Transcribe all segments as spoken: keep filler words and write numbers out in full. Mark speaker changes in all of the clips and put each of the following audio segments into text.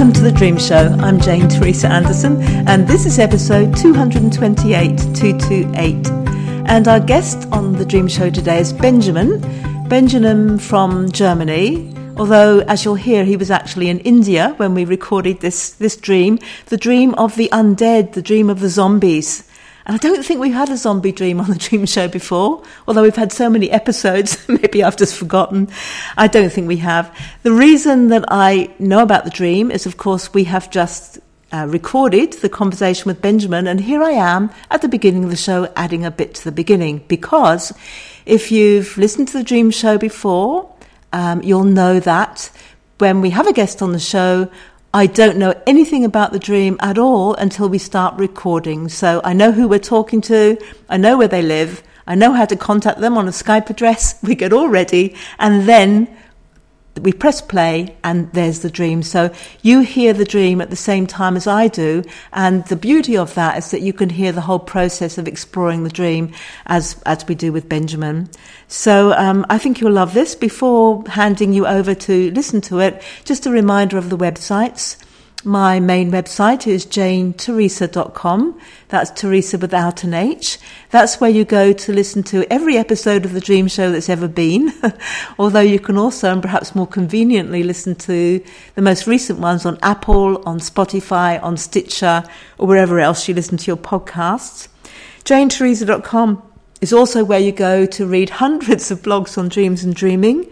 Speaker 1: Welcome to The Dream Show. I'm Jane Teresa Anderson, and this is episode two twenty-eight, two twenty-eight. And our guest on The Dream Show today is Benjamin. Benjamin from Germany, although, as you'll hear, he was actually in India when we recorded this, this dream, the dream of the undead, the dream of the zombies. And I don't think we've had a zombie dream on The Dream Show before, although we've had so many episodes, maybe I've just forgotten. I don't think we have. The reason that I know about the dream is, of course, we have just uh, recorded the conversation with Benjamin, and here I am at the beginning of the show adding a bit to the beginning, because if you've listened to The Dream Show before, um, you'll know that when we have a guest on the show, I don't know anything about the dream at all until we start recording. So I know who we're talking to, I know where they live, I know how to contact them on a Skype address, we get all ready, and then we press play and there's the dream. So you hear the dream at the same time as I do, and the beauty of that is that you can hear the whole process of exploring the dream as as we do with Benjamin. So um, I think you'll love this. Before handing you over to listen to it, just a reminder of the websites. My main website is jane teresa dot com. That's Teresa without an H. That's where you go to listen to every episode of The Dream Show that's ever been. Although you can also, and perhaps more conveniently, listen to the most recent ones on Apple, on Spotify, on Stitcher, or wherever else you listen to your podcasts. jane teresa dot com is also where you go to read hundreds of blogs on dreams and dreaming,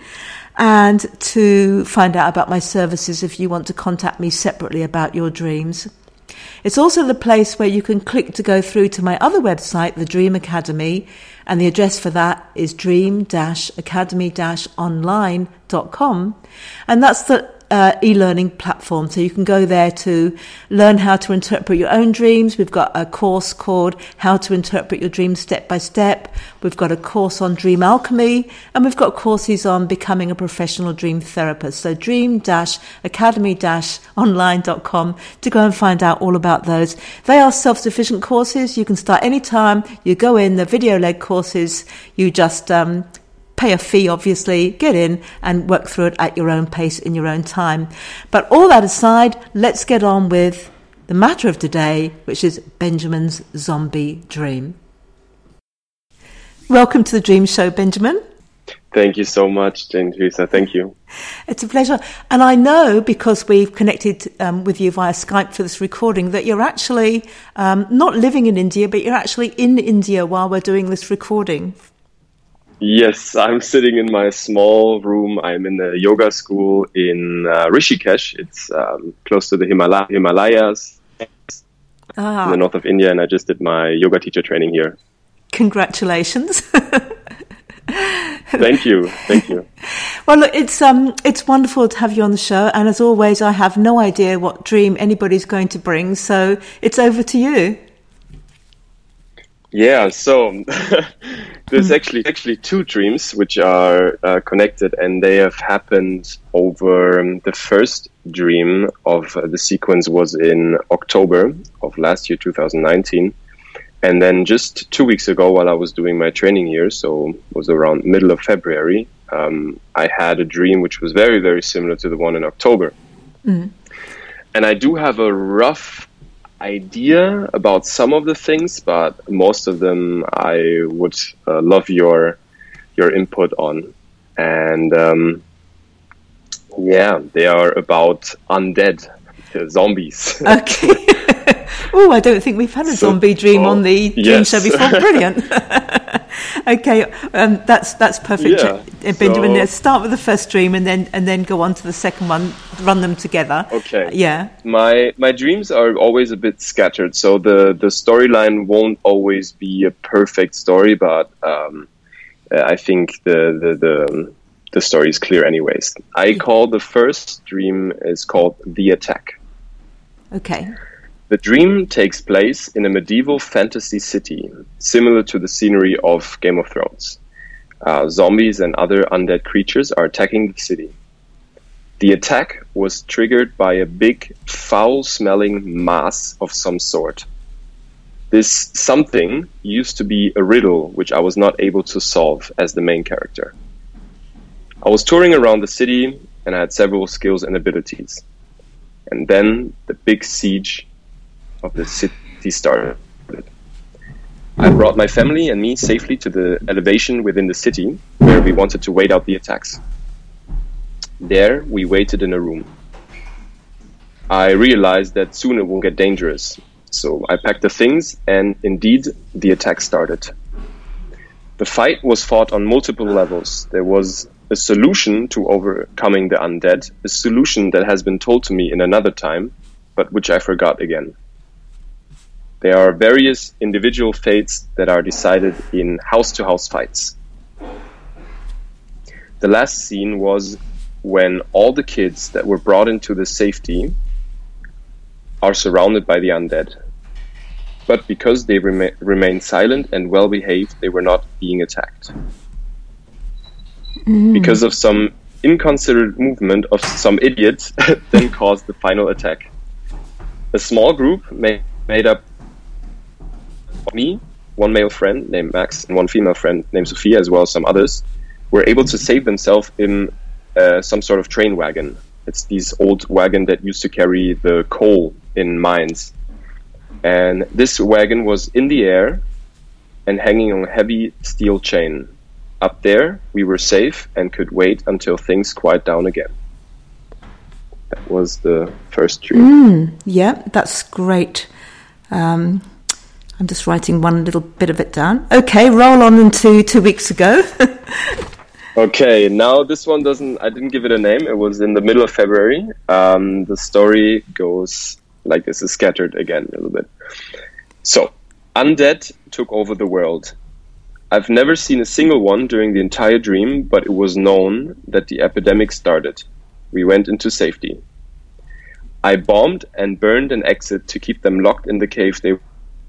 Speaker 1: and to find out about my services if you want to contact me separately about your dreams. It's also the place where you can click to go through to my other website, The Dream Academy, and the address for that is dream academy online dot com, and that's the Uh, e-learning platform. So you can go there to learn how to interpret your own dreams. We've got a course called How to Interpret Your Dreams Step by Step. We've got a course on dream alchemy, and we've got courses on becoming a professional dream therapist. So dream academy online dot com to go and find out all about those. They are self-sufficient courses. You can start anytime. You go in, the video-led courses. You just um pay a fee, obviously, get in and work through it at your own pace in your own time. But all that aside, let's get on with the matter of today, which is Benjamin's zombie dream. Welcome to The Dream Show, Benjamin.
Speaker 2: Thank you so much, Jane Teresa. Thank you.
Speaker 1: It's a pleasure. And I know, because we've connected um, with you via Skype for this recording, that you're actually um, not living in India, but you're actually in India while we're doing this recording.
Speaker 2: Yes, I'm sitting in my small room. I'm in a yoga school in uh, Rishikesh. It's um, close to the Himala- Himalayas ah. in the north of India, and I just did my yoga teacher training here.
Speaker 1: Congratulations.
Speaker 2: Thank you. Thank you.
Speaker 1: Well, look, it's um, it's wonderful to have you on the show, and as always, I have no idea what dream anybody's going to bring, so it's over to you.
Speaker 2: Yeah, so there's actually actually two dreams which are uh, connected, and they have happened over um, the first dream of uh, the sequence was in October of last year, two thousand nineteen. And then just two weeks ago, while I was doing my training here, so it was around middle of February, um, I had a dream which was very, very similar to the one in October. Mm. And I do have a rough idea about some of the things, but most of them I would uh, love your your input on. And um, yeah, they are about undead, uh, zombies.
Speaker 1: Okay. Oh, I don't think we've had a so, zombie dream oh, on the Dream yes. Show before. Brilliant. Okay, um, that's that's perfect, yeah, Benjamin. So, let's start with the first dream and then and then go on to the second one. Run them together.
Speaker 2: Okay.
Speaker 1: Uh, yeah.
Speaker 2: My my dreams are always a bit scattered, so the the storyline won't always be a perfect story, but um, I think the the the, the story is clear, anyways. I yeah. call the first dream is called The Attack.
Speaker 1: Okay.
Speaker 2: The dream takes place in a medieval fantasy city, similar to the scenery of Game of Thrones. Uh, zombies and other undead creatures are attacking the city. The attack was triggered by a big, foul-smelling mass of some sort. This something used to be a riddle which I was not able to solve as the main character. I was touring around the city and I had several skills and abilities. And then the big siege of the city started. I brought my family and me safely to the elevation within the city where we wanted to wait out the attacks. There, we waited in a room. I realized that soon it will get dangerous. So I packed the things, and indeed, the attack started. The fight was fought on multiple levels. There was a solution to overcoming the undead, a solution that has been told to me in another time, but which I forgot again. There are various individual fates that are decided in house-to-house fights. The last scene was when all the kids that were brought into the safety are surrounded by the undead. But because they rema- remained silent and well-behaved, they were not being attacked. Mm. Because of some inconsiderate movement of some idiots then caused the final attack. A small group made, made up me, one male friend named Max, and one female friend named Sophia, as well as some others, were able to save themselves in uh, some sort of train wagon. It's these old wagon that used to carry the coal in mines. And this wagon was in the air and hanging on a heavy steel chain. Up there, we were safe and could wait until things quiet down again. That was the first dream.
Speaker 1: Mm, yeah, that's great. Um, I'm just writing one little bit of it down. Okay, roll on into two weeks ago.
Speaker 2: Okay, now this one doesn't, I didn't give it a name. It was in the middle of February. Um, the story goes like this, is scattered again a little bit. So, undead took over the world. I've never seen a single one during the entire dream, but it was known that the epidemic started. We went into safety. I bombed and burned an exit to keep them locked in the cave they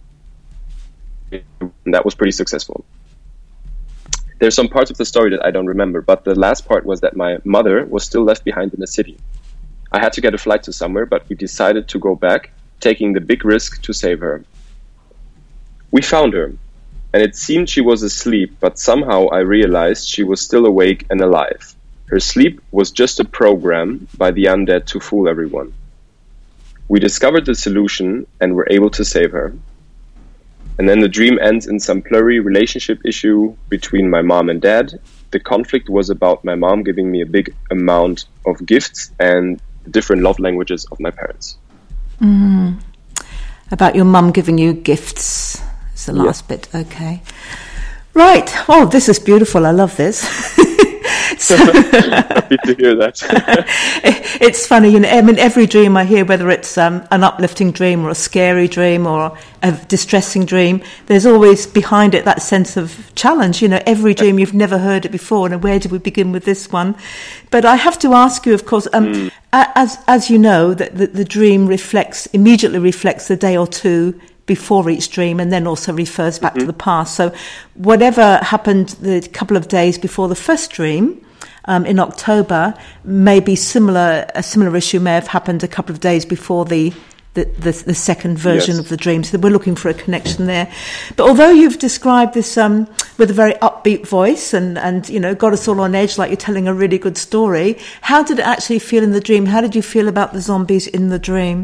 Speaker 2: and that was pretty successful. There's some parts of the story that I don't remember, but the last part was that my mother was still left behind in the city. I had to get a flight to somewhere, but we decided to go back, taking the big risk to save her. We found her, and it seemed she was asleep, but somehow I realized she was still awake and alive. Her sleep was just a program by the undead to fool everyone. We discovered the solution and were able to save her. And then the dream ends in some blurry relationship issue between my mom and dad. The conflict was about my mom giving me a big amount of gifts and the different love languages of my parents.
Speaker 1: Mm. About your mum giving you gifts is the last yeah. bit. Okay. Right. Oh, this is beautiful. I love this. So,
Speaker 2: happy to hear that.
Speaker 1: It's funny, you know, I mean, every dream I hear, whether it's um, an uplifting dream or a scary dream or a distressing dream, there's always behind it that sense of challenge. You know, every dream you've never heard it before, and where do we begin with this one? But I have to ask you, of course, um, mm. as as you know, that the, the dream reflects immediately reflects the day or two before each dream, and then also refers back mm-hmm. to the past. So whatever happened the couple of days before the first dream um, in October, may be similar, a similar issue may have happened a couple of days before the the, the, the second version yes. of the dream. So we're looking for a connection there. But although you've described this um, with a very upbeat voice and, and, you know, got us all on edge like you're telling a really good story, how did it actually feel in the dream? How did you feel about the zombies in the dream?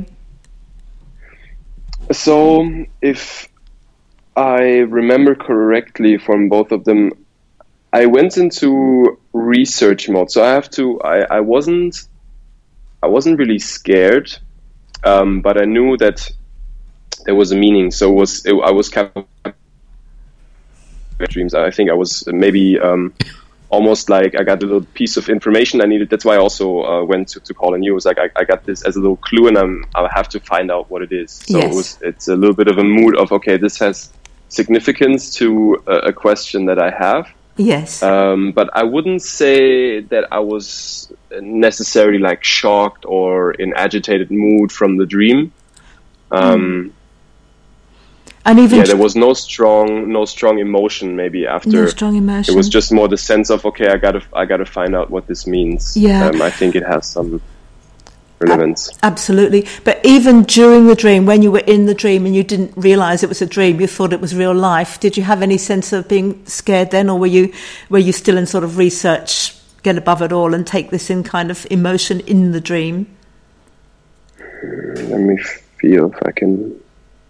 Speaker 2: So, if I remember correctly from both of them, I went into research mode. So I have to. I, I wasn't. I wasn't really scared, um, but I knew that there was a meaning. So it was. It, I was capturing dreams. I think I was maybe. Um, Almost like I got a little piece of information I needed. That's why I also uh, went to, to call on you. It was like I, I got this as a little clue, and I'm, I have to find out what it is. So
Speaker 1: yes.
Speaker 2: it was, it's a little bit of a mood of, okay, this has significance to a, a question that I have.
Speaker 1: Yes.
Speaker 2: Um, but I wouldn't say that I was necessarily like shocked or in agitated mood from the dream. Um, mm. And even yeah, there was no strong, no strong emotion. Maybe after
Speaker 1: no strong emotion.
Speaker 2: It was just more the sense of okay, I gotta, I gotta find out what this means.
Speaker 1: Yeah,
Speaker 2: um, I think it has some relevance.
Speaker 1: A- absolutely. But even during the dream, when you were in the dream and you didn't realize it was a dream, you thought it was real life. Did you have any sense of being scared then, or were you, were you still in sort of research, get above it all, and take this in kind of emotion in the dream?
Speaker 2: Let me feel if I can.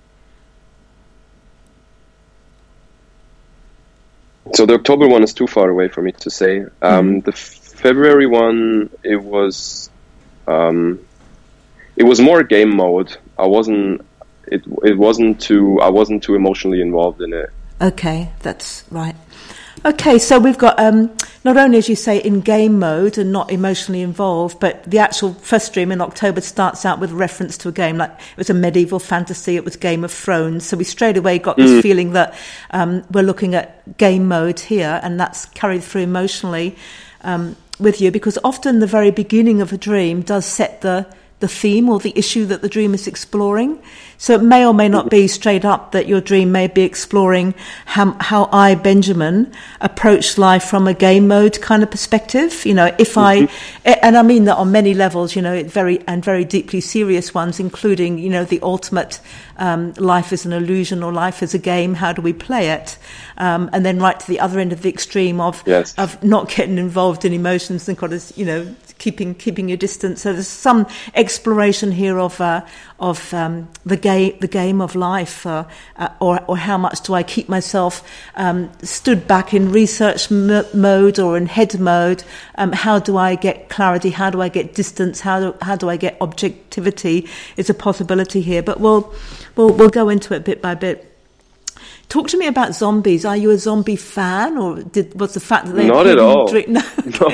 Speaker 2: So the October one is too far away for me to say. Um, mm. The February one, it was, um, it was more game mode. I wasn't. It it wasn't too. I wasn't too emotionally involved in it.
Speaker 1: Okay, that's right. Okay, so we've got um, not only, as you say, in game mode and not emotionally involved, but the actual first dream in October starts out with reference to a game. Like it was a medieval fantasy, it was Game of Thrones. So we straight away got this mm. feeling that um, we're looking at game mode here, and that's carried through emotionally um, with you, because often the very beginning of a dream does set the the theme or the issue that the dream is exploring. So it may or may not be straight up that your dream may be exploring how, how I, Benjamin, approach life from a game mode kind of perspective. You know, if I, and I mean that on many levels, you know, very, and very deeply serious ones, including, you know, the ultimate, um, life is an illusion or life is a game. How do we play it? Um, and then right to the other end of the extreme of,
Speaker 2: yes.
Speaker 1: of not getting involved in emotions and kind of, you know, keeping keeping your distance. So there's some exploration here of uh, of um, the game the game of life, uh, uh, or or how much do I keep myself um, stood back in research m- mode or in head mode? Um, how do I get clarity? How do I get distance? How do how do I get objectivity? Is a possibility here, but we'll we'll we'll go into it bit by bit. Talk to me about zombies. Are you a zombie fan, or did was the fact that they
Speaker 2: not at all?
Speaker 1: Drink- no.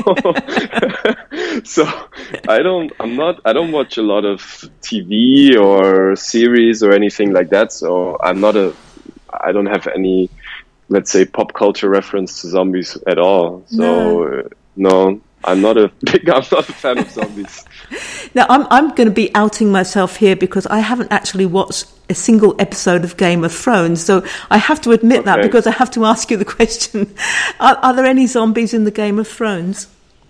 Speaker 2: no. So I don't. I'm not. I don't watch a lot of T V or series or anything like that. So I'm not a. I don't have any, let's say, pop culture reference to zombies at all. So no, no I'm not a big. I'm not a fan of zombies.
Speaker 1: Now I'm I'm going to be outing myself here because I haven't actually watched a single episode of Game of Thrones, so I have to admit okay. that because I have to ask you the question: are, are there any zombies in the Game of Thrones?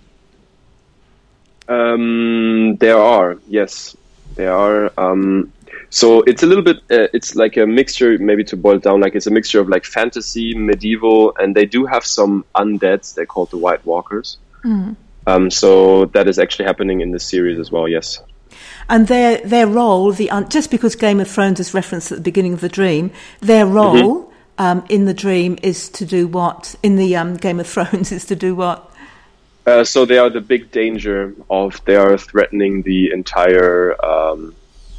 Speaker 2: Um, there are, yes, there are. Um, so it's a little bit. Uh, it's like a mixture, maybe to boil it down, like it's a mixture of like fantasy, medieval, and they do have some undeads. They're called the White Walkers. Mm. Um, so that is actually happening in this series as well. Yes.
Speaker 1: And their their role, the un- just because Game of Thrones is referenced at the beginning of the dream, their role mm-hmm. um, in the dream is to do what? In the um, Game of Thrones is to do what?
Speaker 2: Uh, so they are the big danger of. They are threatening the entire um,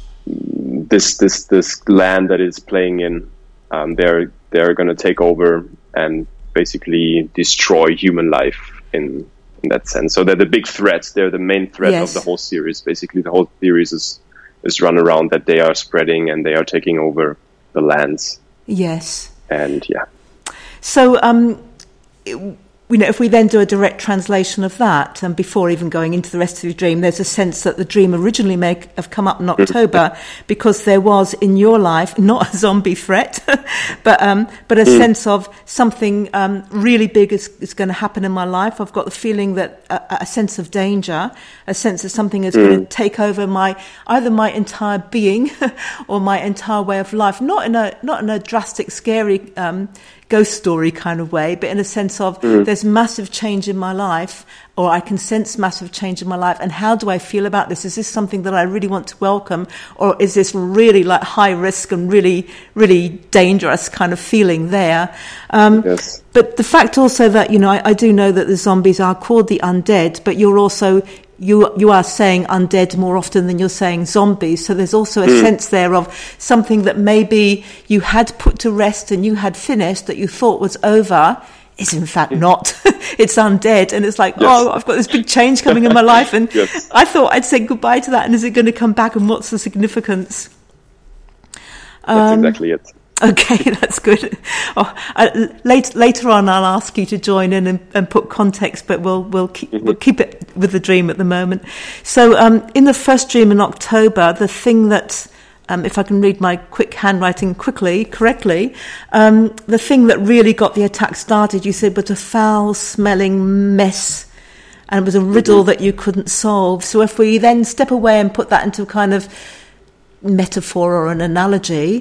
Speaker 2: this this this land that is playing in. Um, they're they're going to take over and basically destroy human life in. In that sense, so they're the big threats. They're the main threat yes. of the whole series. Basically, the whole series is is run around that they are spreading and they are taking over the lands.
Speaker 1: Yes,
Speaker 2: and yeah.
Speaker 1: So, um, it, you know, if we then do a direct translation of that, and before even going into the rest of your dream, there's a sense that the dream originally may have come up in October because there was in your life not a zombie threat, but um, but a mm. sense of something um, really big is, is going to happen in my life. I've got the feeling that a, a sense of danger, a sense that something is mm. going to take over my either my entire being or my entire way of life. Not in a not in a drastic, scary Um, ghost story kind of way, but in a sense of mm. there's massive change in my life, or I can sense massive change in my life, and how do I feel about this? Is this something that I really want to welcome, or is this really like high risk and really, really dangerous kind of feeling there? Um,
Speaker 2: yes.
Speaker 1: But the fact also that, you know, I, I do know that the zombies are called the undead, but you're also You you are saying undead more often than you're saying zombies. So there's also a mm. sense there of something that maybe you had put to rest and you had finished that you thought was over is in fact not. It's undead. And it's like, yes. oh, I've got this big change coming in my life. And yes. I thought I'd say goodbye to that. And is it going to come back? And what's the significance?
Speaker 2: That's um, exactly it.
Speaker 1: Okay, that's good. Oh, uh, later, later on, I'll ask you to join in and, and put context, but we'll we'll keep mm-hmm. we'll keep it with the dream at the moment. So, um, in the first dream in October, the thing that, um, if I can read my quick handwriting quickly, correctly, um, the thing that really got the attack started, you said, was a foul-smelling mess, and it was a riddle mm-hmm. that you couldn't solve. So, if we then step away and put that into a kind of metaphor or an analogy.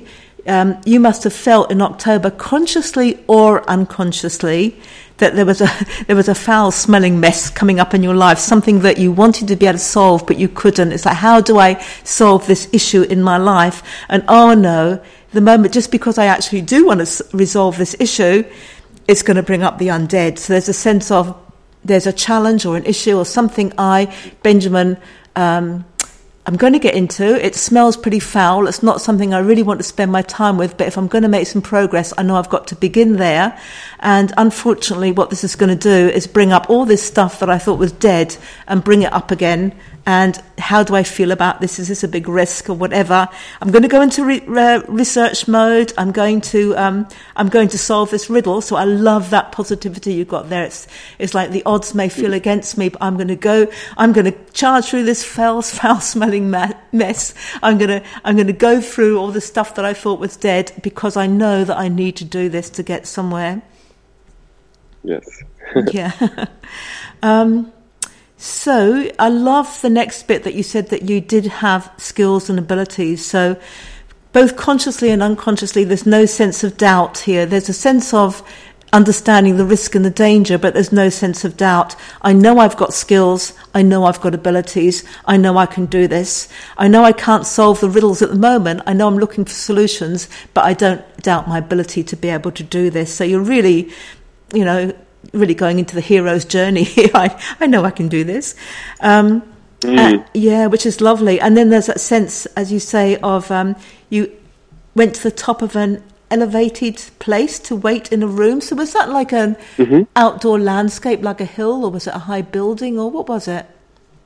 Speaker 1: um, you must have felt in October, consciously or unconsciously, that there was a there was a foul-smelling mess coming up in your life, something that you wanted to be able to solve, but you couldn't. It's like, how do I solve this issue in my life? And oh no, the moment, just because I actually do want to s- resolve this issue, it's going to bring up the undead. So there's a sense of, there's a challenge or an issue or something I, Benjamin, um, I'm going to get into. It smells pretty foul. It's not something I really want to spend my time with, but if I'm going to make some progress, I know I've got to begin there. And unfortunately, what this is going to do is bring up all this stuff that I thought was dead and bring it up again. And how do I feel about this? Is this a big risk or whatever? I'm going to go into re- re- research mode. I'm going to um, I'm going to solve this riddle. So I love that positivity you got there. It's it's like the odds may feel against me, but I'm going to go. I'm going to charge through this foul, foul-smelling ma- mess. I'm going to I'm going to go through all the stuff that I thought was dead because I know that I need to do this to get somewhere.
Speaker 2: Yes.
Speaker 1: Yeah. um, So I love the next bit that you said, that you did have skills and abilities. So both consciously and unconsciously, there's no sense of doubt here. There's a sense of understanding the risk and the danger, but there's no sense of doubt. I know I've got skills. I know I've got abilities. I know I can do this. I know I can't solve the riddles at the moment. I know I'm looking for solutions, but I don't doubt my ability to be able to do this. So you're really, you know, really going into the hero's journey here. I, I know I can do this. Um, mm. uh, yeah, which is lovely. And then there's that sense, as you say, of um, you went to the top of an elevated place to wait in a room. So was that like an mm-hmm. outdoor landscape, like a hill, or was it a high building, or what was it?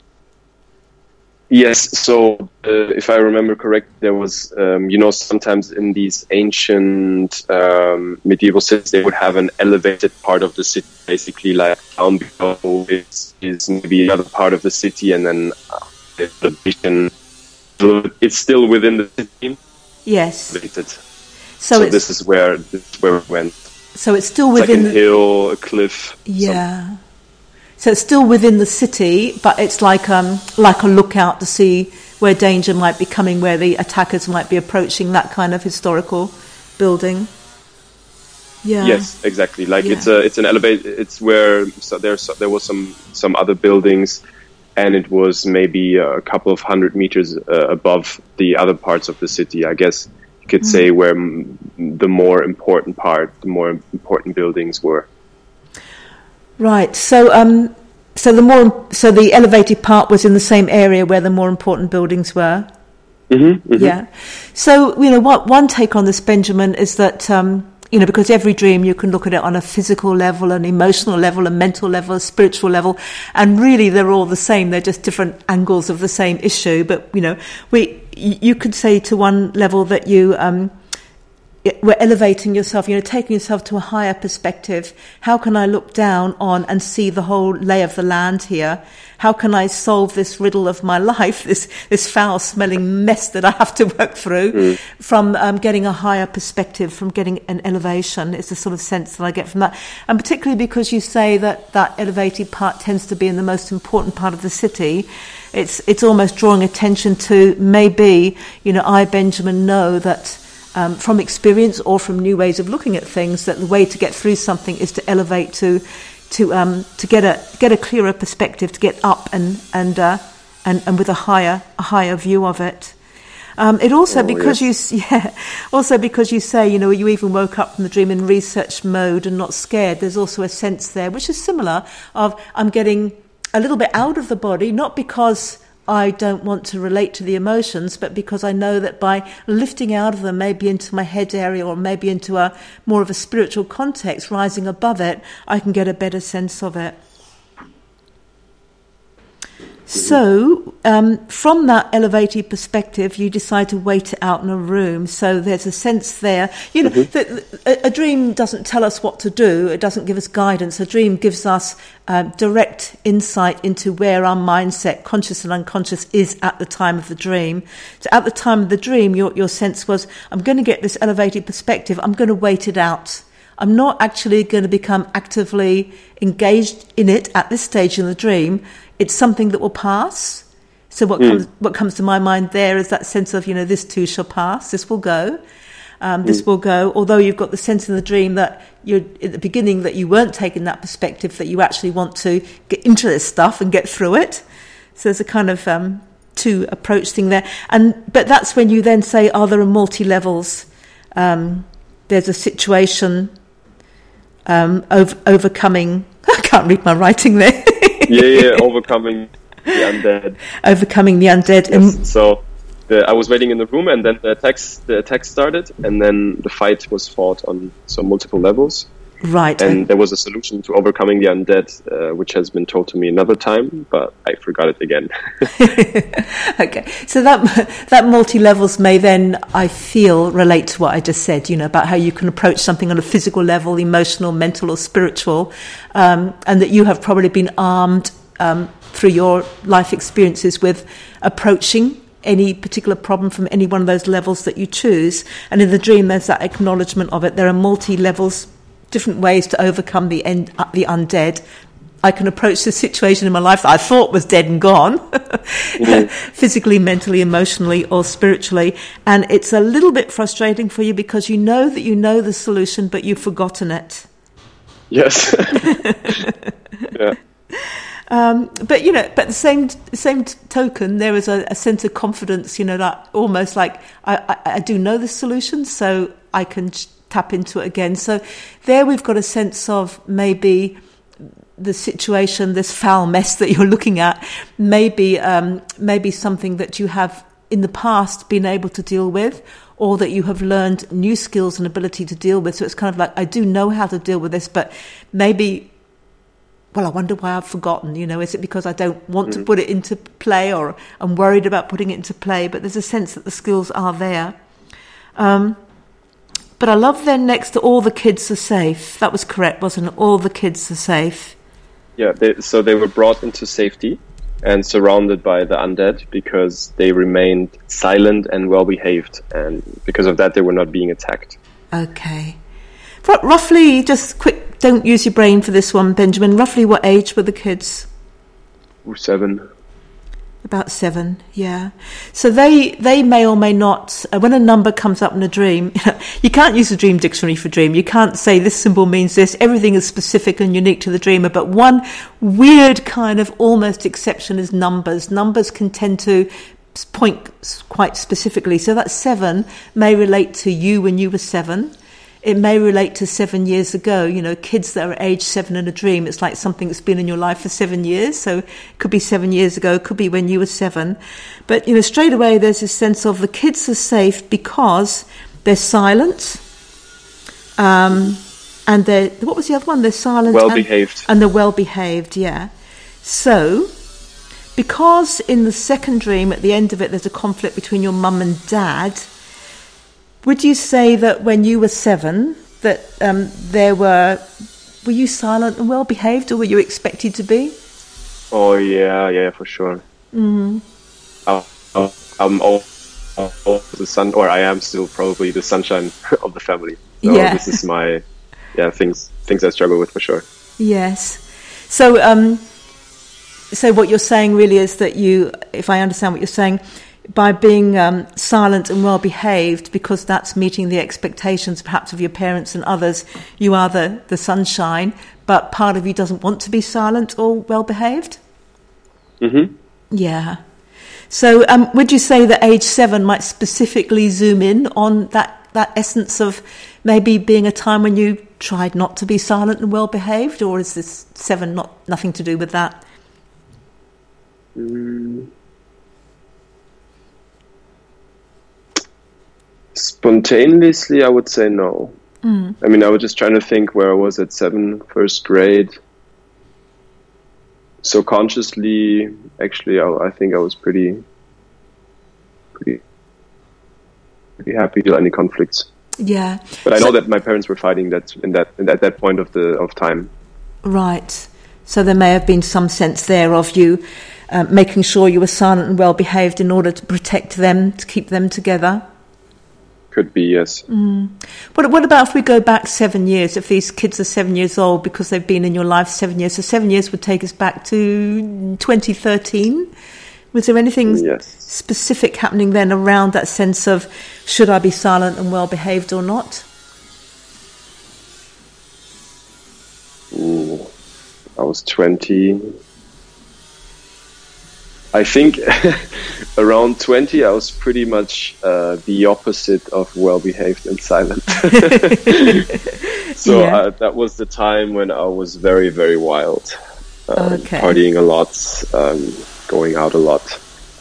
Speaker 2: Yes, so uh, if I remember correct, there was, um, you know, sometimes in these ancient um, medieval cities, they would have an elevated part of the city, basically like down below is, is maybe another part of the city, and then uh, the vision, it's still within the city.
Speaker 1: Yes.
Speaker 2: Elevated.
Speaker 1: So,
Speaker 2: so this is where this is where we went.
Speaker 1: So it's still
Speaker 2: it's
Speaker 1: within
Speaker 2: like a hill, a cliff.
Speaker 1: Yeah.
Speaker 2: Some.
Speaker 1: So it's still within the city, but it's like um like a lookout to see where danger might be coming, where the attackers might be approaching, that kind of historical building. Yeah.
Speaker 2: Yes, exactly. Like
Speaker 1: yeah.
Speaker 2: it's a it's an elevator. It's where so there's there was some some other buildings, and it was maybe a couple of hundred meters uh, above the other parts of the city. I guess you could mm. say where m- the more important part, the more important buildings were.
Speaker 1: Right. So, um, so the more, so the elevated part was in the same area where the more important buildings were.
Speaker 2: Mm-hmm, mm-hmm.
Speaker 1: Yeah. So, you know, what one take on this, Benjamin, is that um, you know, because every dream you can look at it on a physical level, an emotional level, a mental level, a spiritual level, and really they're all the same. They're just different angles of the same issue. But you know, we you could say to one level that you. Um, We're elevating yourself, you know, taking yourself to a higher perspective. How can I look down on and see the whole lay of the land here? How can I solve this riddle of my life, this this foul-smelling mess that I have to work through, mm. from um, getting a higher perspective, from getting an elevation? It's the sort of sense that I get from that. And particularly because you say that that elevated part tends to be in the most important part of the city, it's it's almost drawing attention to maybe, you know, I, Benjamin, know that Um, from experience or from new ways of looking at things, that the way to get through something is to elevate, to to um, to get a get a clearer perspective, to get up and and uh, and, and with a higher a higher view of it. Um, it also oh, because yes. you yeah also because you say, you know, you even woke up from the dream in research mode and not scared. There's also a sense there which is similar of I'm getting a little bit out of the body, not because I don't want to relate to the emotions, but because I know that by lifting out of them, maybe into my head area or maybe into a more of a spiritual context, rising above it, I can get a better sense of it. So, um, from that elevated perspective, you decide to wait it out in a room. So there's a sense there, you know, mm-hmm. that a, a dream doesn't tell us what to do. It doesn't give us guidance. A dream gives us um, direct insight into where our mindset, conscious and unconscious, is at the time of the dream. So at the time of the dream, your, your sense was, I'm going to get this elevated perspective. I'm going to wait it out. I'm not actually going to become actively engaged in it at this stage in the dream. It's something that will pass. So what mm. comes what comes to my mind there is that sense of, you know, this too shall pass, this will go. Um, this mm. will go, although you've got the sense in the dream that you're at the beginning that you weren't taking that perspective, that you actually want to get into this stuff and get through it. So there's a kind of um, two approach thing there. And but that's when you then say, oh, there are multi-levels. Um, there's a situation um, over, overcoming... I can't read my writing there.
Speaker 2: yeah, yeah, overcoming the undead.
Speaker 1: Overcoming the undead.
Speaker 2: Yes, and so the, I was waiting in the room, and then the attacks, the attack started, and then the fight was fought on some multiple levels.
Speaker 1: Right.
Speaker 2: And there was a solution to overcoming the undead, uh, which has been told to me another time, but I forgot it again.
Speaker 1: Okay. So that that multi-levels may then, I feel, relate to what I just said, you know, about how you can approach something on a physical level, emotional, mental or spiritual, um, and that you have probably been armed um, through your life experiences with approaching any particular problem from any one of those levels that you choose. And in the dream, there's that acknowledgement of it. There are multi-levels, different ways to overcome the end, uh, the undead. I can approach the situation in my life that I thought was dead and gone, mm-hmm. physically, mentally, emotionally, or spiritually. And it's a little bit frustrating for you because you know that you know the solution, but you've forgotten it.
Speaker 2: Yes. Yeah.
Speaker 1: Um, but you know, but the same same token, there is a, a sense of confidence. You know, that almost like I, I, I do know the solution, so I can tap into it again. So there we've got a sense of maybe the situation, this foul mess that you're looking at, maybe um, maybe something that you have in the past been able to deal with, or that you have learned new skills and ability to deal with. So it's kind of like, I do know how to deal with this, but maybe, well, I wonder why I've forgotten, you know, is it because I don't want mm-hmm. to put it into play, or I'm worried about putting it into play? But there's a sense that the skills are there. Um, But I love then next to all the kids are safe. That was correct, wasn't it? All the kids are safe.
Speaker 2: Yeah, they, so they were brought into safety and surrounded by the undead because they remained silent and well-behaved. And because of that, they were not being attacked.
Speaker 1: Okay. R- roughly, just quick, don't use your brain for this one, Benjamin. Roughly what age were the kids?
Speaker 2: Seven.
Speaker 1: About seven, yeah. So they they may or may not, uh, when a number comes up in a dream, you can't use the dream dictionary for dream. You can't say this symbol means this. Everything is specific and unique to the dreamer. But one weird kind of almost exception is numbers. Numbers can tend to point quite specifically. So that seven may relate to you when you were seven. It may relate to seven years ago, you know, kids that are age seven in a dream. It's like something that's been in your life for seven years. So it could be seven years ago, it could be when you were seven. But, you know, straight away there's this sense of the kids are safe because they're silent. Um, and they're, what was the other one? They're silent.
Speaker 2: Well-behaved.
Speaker 1: And, and they're well-behaved, yeah. So, because in the second dream, at the end of it, there's a conflict between your mum and dad, would you say that when you were seven, that um, there were, were you silent and well behaved, or were you expected to be?
Speaker 2: Oh yeah, yeah, for sure.
Speaker 1: Mm-hmm.
Speaker 2: Oh, I'm all, all the sun, or I am still probably the sunshine of the family. So
Speaker 1: yeah.
Speaker 2: This is my, yeah, things things I struggle with for sure.
Speaker 1: Yes. So, um, so what you're saying really is that you, if I understand what you're saying, by being um, silent and well-behaved, because that's meeting the expectations perhaps of your parents and others, you are the, the sunshine, but part of you doesn't want to be silent or well-behaved?
Speaker 2: Mm-hmm.
Speaker 1: Yeah. So um, would you say that age seven might specifically zoom in on that, that essence of maybe being a time when you tried not to be silent and well-behaved, or is this seven not nothing to do with that?
Speaker 2: Mm. Spontaneously, I would say no. Mm. I mean, I was just trying to think where I was at seven, first grade. So consciously, actually, I, I think I was pretty, pretty, pretty happy to any conflicts.
Speaker 1: Yeah,
Speaker 2: but I so, know that my parents were fighting that in that in at that point of the of time.
Speaker 1: Right. So there may have been some sense there of you uh, making sure you were silent and well behaved in order to protect them, to keep them together.
Speaker 2: Could be, yes.
Speaker 1: Mm. What, what about if we go back seven years? If these kids are seven years old because they've been in your life seven years, so seven years would take us back to twenty thirteen. Was there anything
Speaker 2: yes.
Speaker 1: specific happening then around that sense of should I be silent and well behaved or not?
Speaker 2: Ooh, I was twenty. I think around twenty, I was pretty much uh, the opposite of well-behaved and silent. So
Speaker 1: yeah.
Speaker 2: uh, that was the time when I was very, very wild, uh,
Speaker 1: okay.
Speaker 2: partying a lot, um, going out a lot.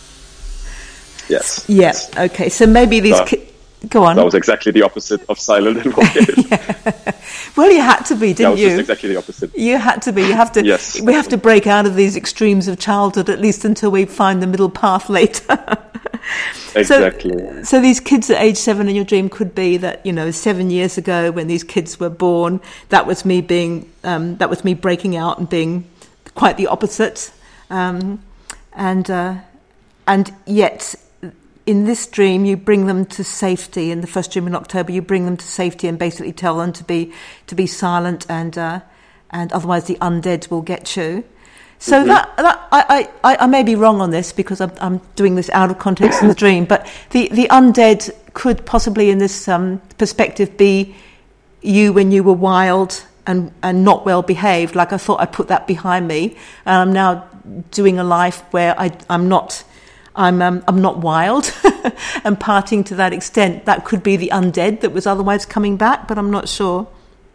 Speaker 2: Yes.
Speaker 1: Yeah. Okay. So maybe these.
Speaker 2: Uh,
Speaker 1: Ki- Go on.
Speaker 2: That was exactly the opposite of silent and well-behaved.
Speaker 1: yeah. Well, you had to be, didn't
Speaker 2: that was
Speaker 1: you?
Speaker 2: Just exactly the opposite.
Speaker 1: You had to be. You have to.
Speaker 2: Yes.
Speaker 1: We have to break out of these extremes of childhood, at least until we find the middle path later.
Speaker 2: Exactly.
Speaker 1: So, so these kids at age seven in your dream could be that, you know, seven years ago when these kids were born, that was me being, um, that was me breaking out and being quite the opposite, um, and uh, and yet. In this dream, you bring them to safety. In the first dream in October, you bring them to safety and basically tell them to be to be silent, and uh, and otherwise the undead will get you. So mm-hmm. that, that I, I, I may be wrong on this because I'm, I'm doing this out of context in the dream, but the, the undead could possibly, in this um, perspective, be you when you were wild and, and not well behaved. Like I thought I put that behind me, and I'm now doing a life where I, I'm not. I'm um, I'm not wild and partying to that extent. That could be the undead that was otherwise coming back, but I'm not sure.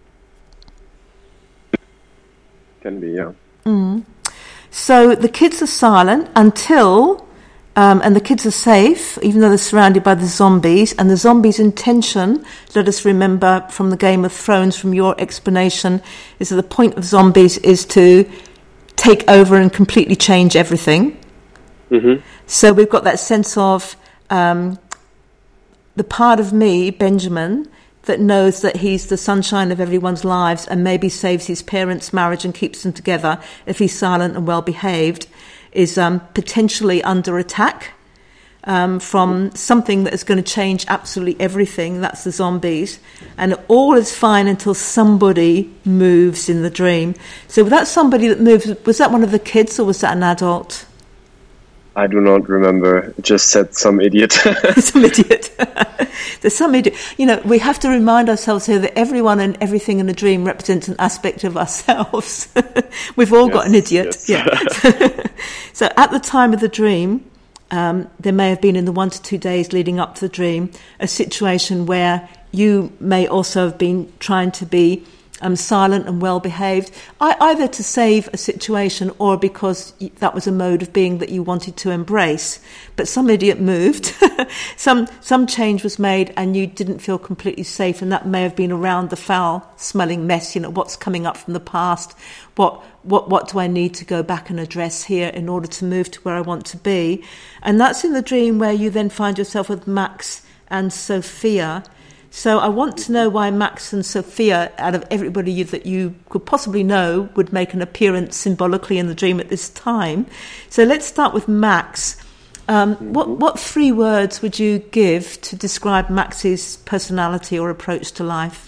Speaker 2: Can be, yeah.
Speaker 1: Mm. So the kids are silent until, um, and the kids are safe, even though they're surrounded by the zombies. And the zombies' intention, let us remember from the Game of Thrones, from your explanation, is that the point of zombies is to take over and completely change everything.
Speaker 2: Mm-hmm.
Speaker 1: So we've got that sense of um, the part of me, Benjamin, that knows that he's the sunshine of everyone's lives and maybe saves his parents' marriage and keeps them together if he's silent and well-behaved, is um, potentially under attack um, from something that is going to change absolutely everything. That's the zombies. And all is fine until somebody moves in the dream. So that somebody that moves, was that one of the kids or was that an adult?
Speaker 2: I do not remember. It just said some idiot.
Speaker 1: Some idiot. There's some idiot. You know, we have to remind ourselves here that everyone and everything in a dream represents an aspect of ourselves. We've all
Speaker 2: yes,
Speaker 1: got an idiot.
Speaker 2: Yes.
Speaker 1: Yeah. So at the time of the dream, um, there may have been in the one to two days leading up to the dream, a situation where you may also have been trying to be Um, silent and well-behaved, I, either to save a situation or because that was a mode of being that you wanted to embrace. But some idiot moved, some some change was made, and you didn't feel completely safe, and that may have been around the foul-smelling mess. You know, what's coming up from the past? What what what do I need to go back and address here in order to move to where I want to be? And that's in the dream where you then find yourself with Max and Sophia. So I want to know why Max and Sophia, out of everybody you, that you could possibly know, would make an appearance symbolically in the dream at this time. So let's start with Max. Um, mm-hmm. What what three words would you give to describe Max's personality or approach to life?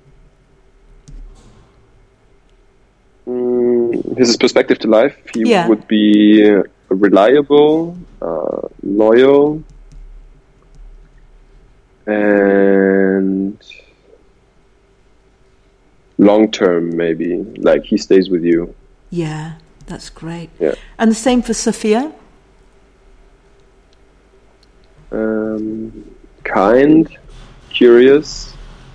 Speaker 2: Mm, his perspective to life, he
Speaker 1: yeah.
Speaker 2: would be reliable, uh, loyal, and long term, maybe, like he stays with you.
Speaker 1: Yeah, that's great.
Speaker 2: Yeah.
Speaker 1: And the same for Sophia?
Speaker 2: Um, kind, curious,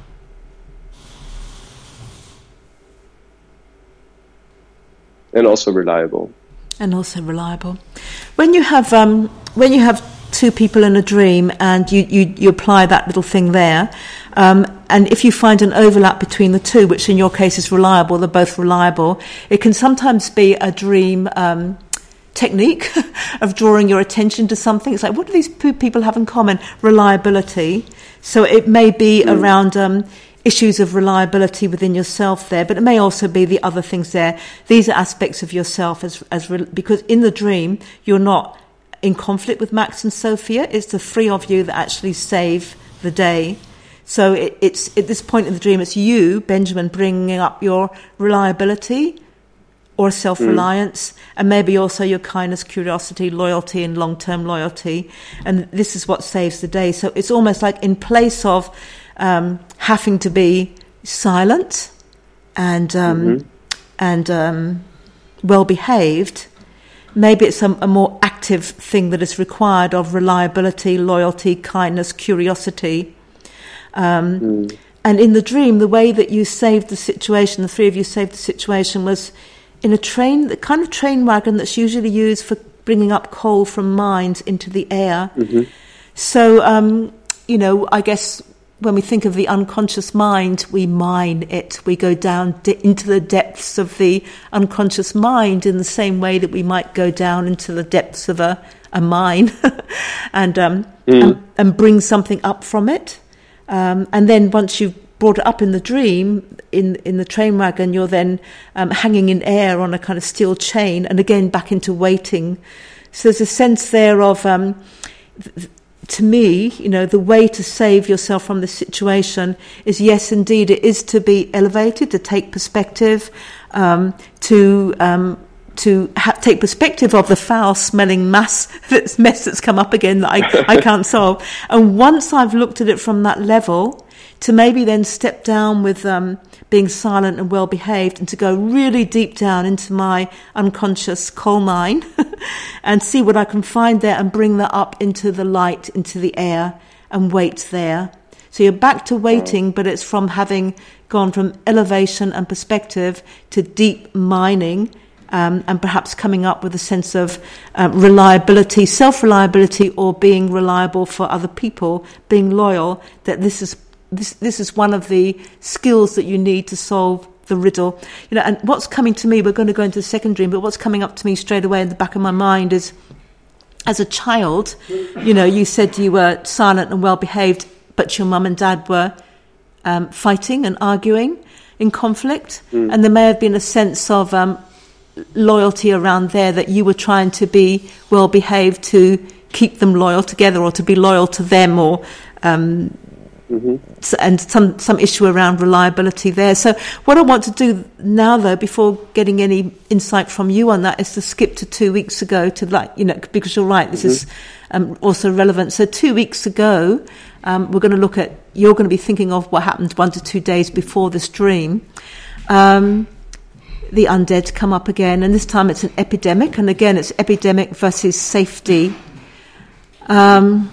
Speaker 2: and also reliable.
Speaker 1: And also reliable. When you have um, when you have two people in a dream and you, you, you apply that little thing there, um, and if you find an overlap between the two, which in your case is reliable, they're both reliable, it can sometimes be a dream um, technique of drawing your attention to something. It's like, what do these people have in common? Reliability. So it may be mm. around um, issues of reliability within yourself there, but it may also be the other things there. These are aspects of yourself as as re- because in the dream you're not in conflict with Max and Sophia. It's the three of you that actually save the day. So it, it's at this point in the dream, it's you, Benjamin, bringing up your reliability, or self-reliance, mm. and maybe also your kindness, curiosity, loyalty, and long-term loyalty. And this is what saves the day. So it's almost like in place of um, having to be silent and um, mm-hmm. and um, well-behaved, maybe it's a, a more active thing that is required of reliability, loyalty, kindness, curiosity. Um, mm. And in the dream, the way that you saved the situation, the three of you saved the situation, was in a train, the kind of train wagon that's usually used for bringing up coal from mines into the air. Mm-hmm. So, um, you know, I guess when we think of the unconscious mind, we mine it. We go down di- into the depths of the unconscious mind in the same way that we might go down into the depths of a, a mine and, um, mm. and and bring something up from it. Um, and then once you've brought it up in the dream, in, in the train wagon, you're then um, hanging in air on a kind of steel chain, and again back into waiting. So there's a sense there of, um, th- to me, you know, the way to save yourself from the situation is, yes, indeed, it is to be elevated, to take perspective, um, to um, to ha- take perspective of the foul-smelling mass that's mess that's come up again that I, I can't solve. And once I've looked at it from that level, to maybe then step down with um, being silent and well-behaved, and to go really deep down into my unconscious coal mine and see what I can find there and bring that up into the light, into the air, and wait there. So you're back to waiting, but it's from having gone from elevation and perspective to deep mining, Um, and perhaps coming up with a sense of uh, reliability, self-reliability, or being reliable for other people, being loyal, that this is this this is one of the skills that you need to solve the riddle. You know, and what's coming to me, we're going to go into the second dream, but what's coming up to me straight away in the back of my mind is, as a child, you know, you said you were silent and well-behaved, but your mum and dad were um, fighting and arguing in conflict, mm. and there may have been a sense of um, loyalty around there, that you were trying to be well behaved to keep them loyal together, or to be loyal to them, or um, mm-hmm. and some some issue around reliability there. So what I want to do now, though, before getting any insight from you on that, is to skip to two weeks ago, to like you know because you're right, this mm-hmm. is um, also relevant. So two weeks ago, um, we're going to look at, you're going to be thinking of what happened one to two days before this dream. Um, The undead come up again, and this time it's an epidemic, and again it's epidemic versus safety. Um,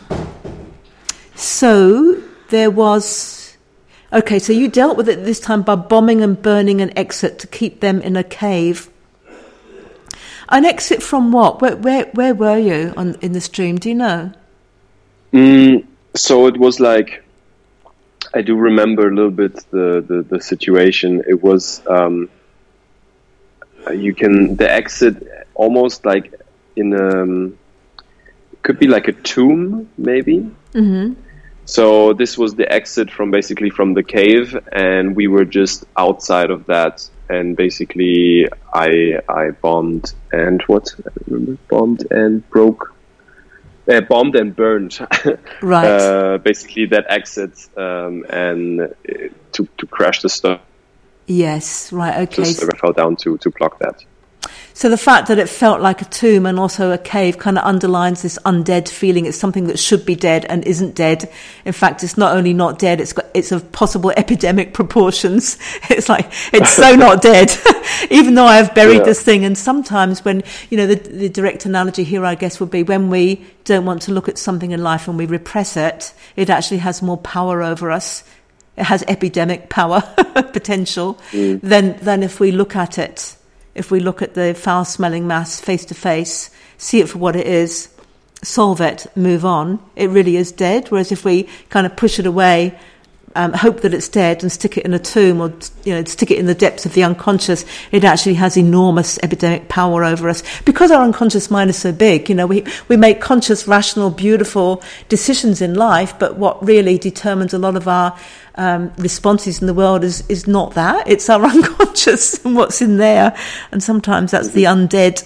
Speaker 1: so there was... Okay, so you dealt with it this time by bombing and burning an exit to keep them in a cave. An exit from what? Where where, where were you on, in this dream? Do you know?
Speaker 2: Mm, so it was like... I do remember a little bit the, the, the situation. It was... Um, You can the exit almost like in a could be like a tomb, maybe. Mm-hmm. So this was the exit from basically from the cave, and we were just outside of that. And basically, I I bombed and what I remember bombed and broke, uh, bombed and burned.
Speaker 1: Right.
Speaker 2: uh, basically, that exit um, and uh, to to crash the stuff.
Speaker 1: Yes, right, okay.
Speaker 2: Just uh, fell down to, to block that.
Speaker 1: So the fact that it felt like a tomb and also a cave kind of underlines this undead feeling. It's something that should be dead and isn't dead. In fact, it's not only not dead, it's got, it's of possible epidemic proportions. It's like, it's so not dead, even though I have buried yeah. this thing. And sometimes when, you know, the, the direct analogy here, I guess, would be when we don't want to look at something in life and we repress it, it actually has more power over us. It has epidemic power potential mm. than than if we look at it, if we look at the foul-smelling mass face to face, see it for what it is, solve it, move on. It really is dead. Whereas if we kind of push it away, um, hope that it's dead, and stick it in a tomb, or you know, stick it in the depths of the unconscious, it actually has enormous epidemic power over us. Because our unconscious mind is so big, you know, we we make conscious, rational, beautiful decisions in life, but what really determines a lot of our Um, responses in the world is, is not that. It's our unconscious and what's in there. And sometimes that's the undead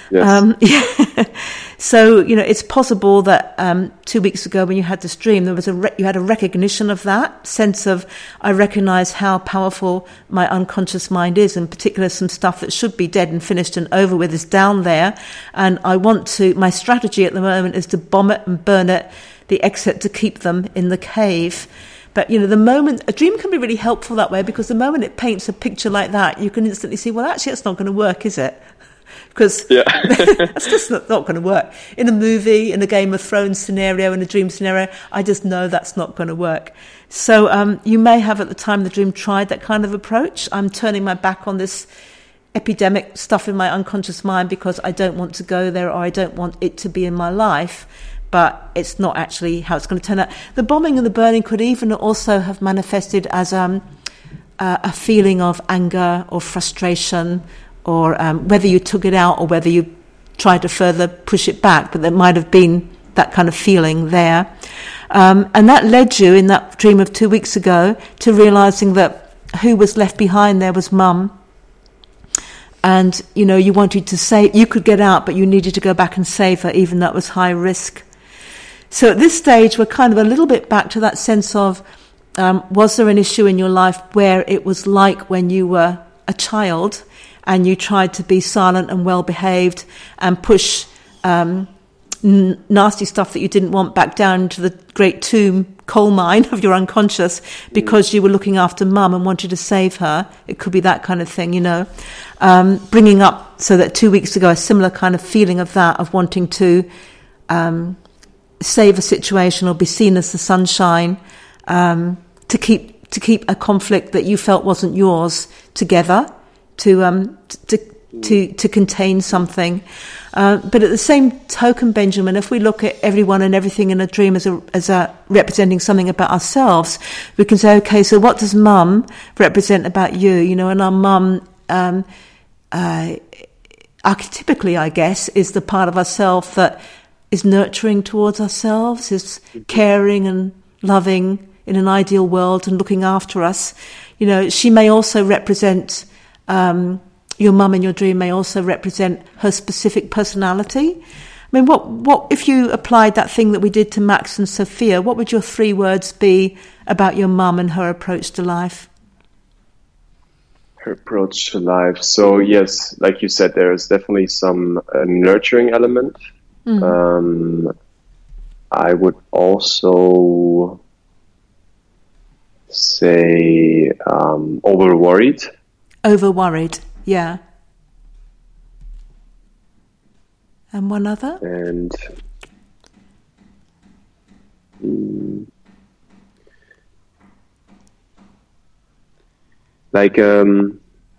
Speaker 2: Yes.
Speaker 1: Um, yeah. So, you know, it's possible that um, two weeks ago when you had this dream, there was a re- you had a recognition of that sense of, I recognize how powerful my unconscious mind is, in particular some stuff that should be dead and finished and over with is down there. And I want to, my strategy at the moment is to bomb it and burn it, the exit to keep them in the cave. But, you know, the moment, a dream can be really helpful that way, because the moment it paints a picture like that, you can instantly see, well, actually, it's not going to work, is it? Because
Speaker 2: yeah.
Speaker 1: that's just not, not going to work. In a movie, in a Game of Thrones scenario, in a dream scenario, I just know that's not going to work. So um, you may have at the time the dream tried that kind of approach. I'm turning my back on this epidemic stuff in my unconscious mind because I don't want to go there, or I don't want it to be in my life. But it's not actually how it's going to turn out. The bombing and the burning could even also have manifested as um, uh, a feeling of anger or frustration, or um, whether you took it out or whether you tried to further push it back, but there might have been that kind of feeling there. Um, and that led you, in that dream of two weeks ago, to realising that who was left behind there was Mum. And, you know, you wanted to save, you could get out, but you needed to go back and save her, even though it was high risk. So at this stage, we're kind of a little bit back to that sense of, um, was there an issue in your life where it was like when you were a child and you tried to be silent and well-behaved and push um, n- nasty stuff that you didn't want back down into the great tomb coal mine of your unconscious because you were looking after Mum and wanted to save her? It could be that kind of thing, you know. Um, bringing up, so that two weeks ago, a similar kind of feeling of that, of wanting to um, save a situation or be seen as the sunshine, um, to keep to keep a conflict that you felt wasn't yours together, to um to to to contain something. Uh, but at the same token, Benjamin, if we look at everyone and everything in a dream as a as a representing something about ourselves, we can say, okay, so what does Mum represent about you? You know, and our Mum, um, uh, archetypically, I guess, is the part of ourselves that is nurturing towards ourselves, is caring and loving in an ideal world and looking after us. You know, she may also represent. Um, your mum in your dream may also represent her specific personality. I mean, what, what if you applied that thing that we did to Max and Sophia, what would your three words be about your mum and her approach to life?
Speaker 2: Her approach to life. So, yes, like you said, there is definitely some uh, nurturing element. Mm. Um, I would also say um, over-worried.
Speaker 1: Over-worried, yeah. And one other?
Speaker 2: And mm, like, um,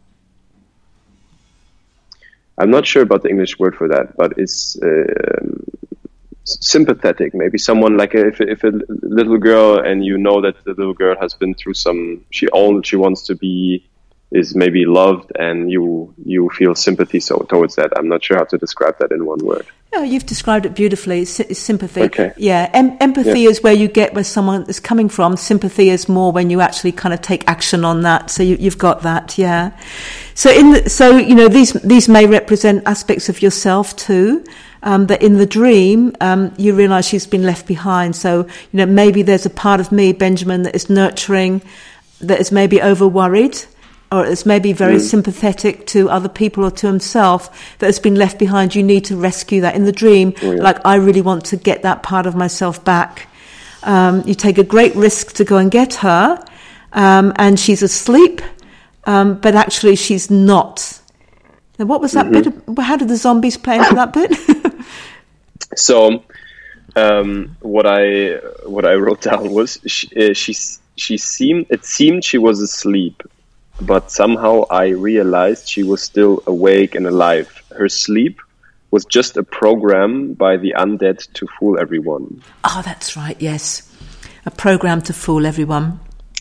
Speaker 2: I'm not sure about the English word for that, but it's um, sympathetic. Maybe someone like a, if if a little girl, and you know that the little girl has been through some. She all she wants to be is maybe loved, and you you feel sympathy so towards that. I'm not sure how to describe that in one word.
Speaker 1: No, you've described it beautifully. S- sympathy.
Speaker 2: Okay.
Speaker 1: Yeah. Em- empathy yeah. is where you get where someone is coming from. Sympathy is more when you actually kind of take action on that. So you, you've got that. Yeah. So in the, so you know these these may represent aspects of yourself too. Um, that in the dream um, you realise she's been left behind. So you know maybe there's a part of me, Benjamin, that is nurturing, that is maybe over worried, or it's maybe very mm. sympathetic to other people or to himself, that has been left behind. You need to rescue that. In the dream, oh, yeah. like, I really want to get that part of myself back. Um, you take a great risk to go and get her, um, and she's asleep, um, but actually she's not. Now, what was that mm-hmm. bit? How did the zombies play into that bit?
Speaker 2: So, um, what I what I wrote down was she, uh, she she seemed it seemed she was asleep. But somehow I realized she was still awake and alive. Her sleep was just a program by the undead to fool everyone.
Speaker 1: Oh, that's right, yes. A program to fool everyone.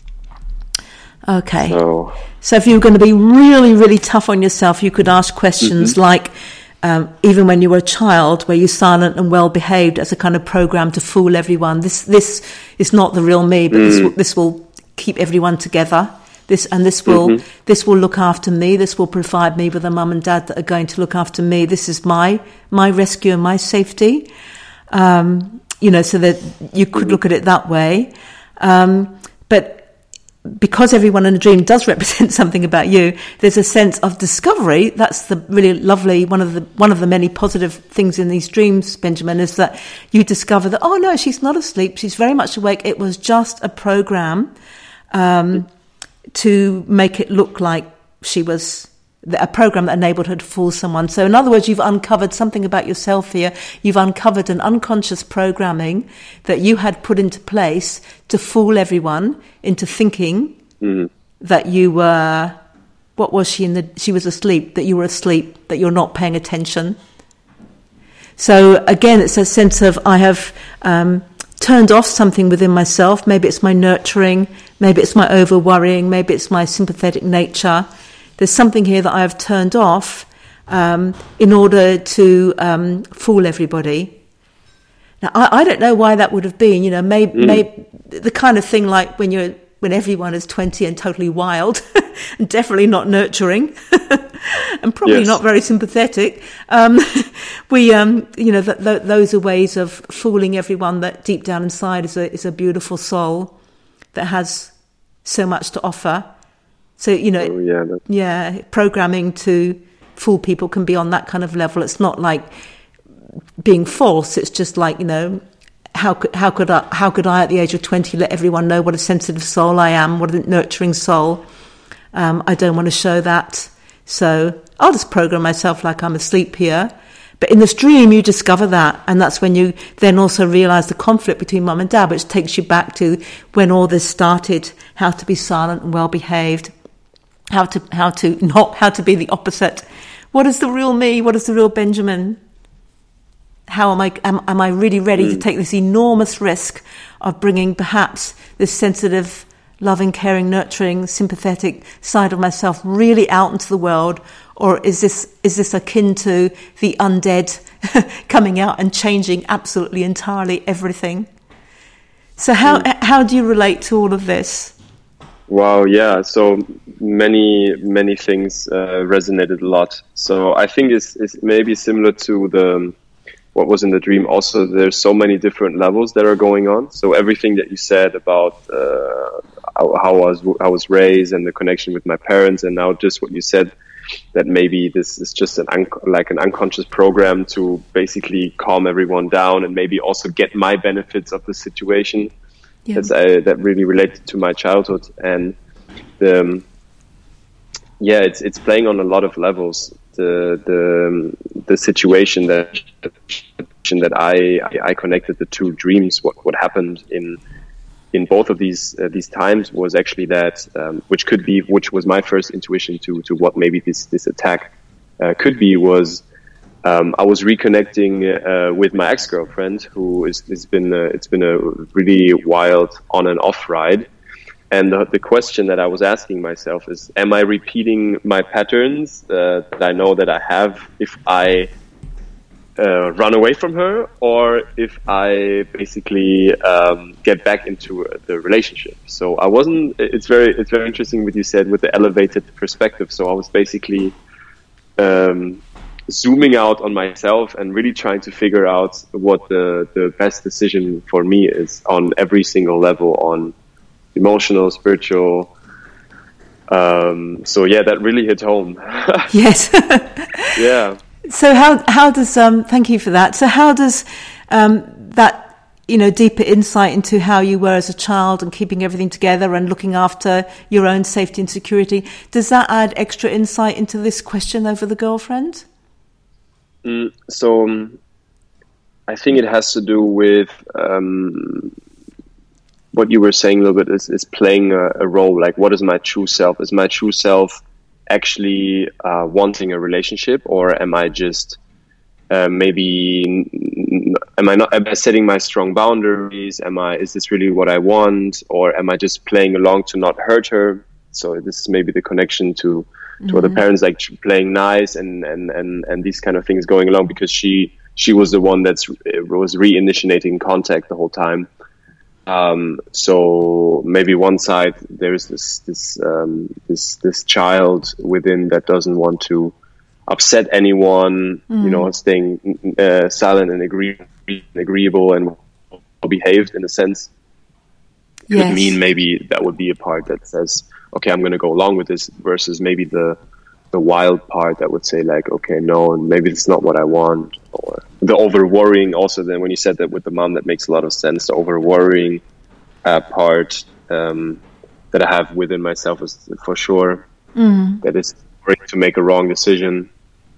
Speaker 1: Okay.
Speaker 2: So,
Speaker 1: so if you were going to be really, really tough on yourself, you could ask questions mm-hmm. like, um, even when you were a child, were you silent and well-behaved as a kind of program to fool everyone? This this is not the real me, but mm. this, will, this will keep everyone together. This and this will
Speaker 2: Mm-hmm.
Speaker 1: this will look after me. This will provide me with a mum and dad that are going to look after me. This is my my rescue and my safety. Um, you know, so that you could look at it that way. Um, but because everyone in a dream does represent something about you, there's a sense of discovery. That's the really lovely, one of the one of the many positive things in these dreams, Benjamin, is that you discover that, oh no, she's not asleep, she's very much awake. It was just a program um, to make it look like she was a program that enabled her to fool someone. So in other words, you've uncovered something about yourself here. You've uncovered an unconscious programming that you had put into place to fool everyone into thinking
Speaker 2: Mm-hmm.
Speaker 1: that you were, what was she in the, she was asleep, that you were asleep, that you're not paying attention. So again, it's a sense of, I have um, turned off something within myself. Maybe it's my nurturing, maybe it's my over worrying, maybe it's my sympathetic nature. There's something here that I have turned off um, in order to um, fool everybody. Now, I, I don't know why that would have been. You know, maybe,
Speaker 2: Mm.
Speaker 1: maybe the kind of thing like when you're when everyone is twenty and totally wild, and definitely not nurturing, and probably
Speaker 2: Yes.
Speaker 1: not very sympathetic. Um, we, um, you know, th- th- those are ways of fooling everyone that deep down inside is a is a beautiful soul that has so much to offer. So, you know,
Speaker 2: Oh, yeah, that-
Speaker 1: yeah, programming to fool people can be on that kind of level. It's not like being false. It's just like, you know, how could how could I how could I at the age of twenty let everyone know what a sensitive soul I am, what a nurturing soul? Um, I don't want to show that, so I'll just program myself like I'm asleep here. But in this dream, you discover that, and that's when you then also realise the conflict between mum and dad, which takes you back to when all this started: how to be silent and well behaved, how to how to not how to be the opposite. What is the real me? What is the real Benjamin? How am I? Am, am I really ready mm. to take this enormous risk of bringing perhaps this sensitive, loving, caring, nurturing, sympathetic side of myself really out into the world, or is this is this akin to the undead coming out and changing absolutely entirely everything? So how mm. how do you relate to all of this?
Speaker 2: Wow, yeah. So many many things uh, resonated a lot. So I think it's, it's maybe similar to the. What was in the dream. Also, there's so many different levels that are going on. So everything that you said about uh, how, how I was I was raised and the connection with my parents, and now just what you said, that maybe this is just an un- like an unconscious program to basically calm everyone down and maybe also get my benefits of the situation. Yeah. That's uh, that really related to my childhood, and the um, yeah, it's it's playing on a lot of levels. The the the situation that that I I connected the two dreams. What what happened in in both of these uh, these times was actually that, um, which could be which was my first intuition to to what maybe this this attack uh, could be was um, I was reconnecting uh, with my ex-girlfriend, who is it's been a, it's been a really wild on and off ride. And the, the question that I was asking myself is, am I repeating my patterns uh, that I know that I have if I uh, run away from her, or if I basically um, get back into the relationship? So I wasn't, it's very, it's very interesting what you said with the elevated perspective. So I was basically um, zooming out on myself and really trying to figure out what the, the best decision for me is on every single level, on emotional, spiritual. Um, so yeah, that really hit home.
Speaker 1: Yes.
Speaker 2: Yeah.
Speaker 1: So how how does um? Thank you for that. So how does um that you know deeper insight into how you were as a child and keeping everything together and looking after your own safety and security, does that add extra insight into this question over the girlfriend?
Speaker 2: Mm, so um, I think it has to do with um. what you were saying a little bit is, is playing a, a role. Like, what is my true self? Is my true self actually uh, wanting a relationship, or am I just uh, maybe am I not am I setting my strong boundaries? Am I is this really what I want, or am I just playing along to not hurt her? So this is maybe the connection to to mm-hmm. other parents, like playing nice and, and, and, and these kind of things going along, because she she was the one that's was reinitiating contact the whole time. Um, so maybe one side there's this this um, this this child within that doesn't want to upset anyone, mm. you know, staying uh, silent and agree- agreeable and well behaved in a sense. Could yes. mean maybe that would be a part that says, okay, I'm going to go along with this, versus maybe the the wild part that would say like, okay, no, maybe it's not what I want. Or the over worrying also, then when you said that with the mom, that makes a lot of sense. The over worrying uh, part um, that I have within myself is for sure mm. that is worrying to make a wrong decision.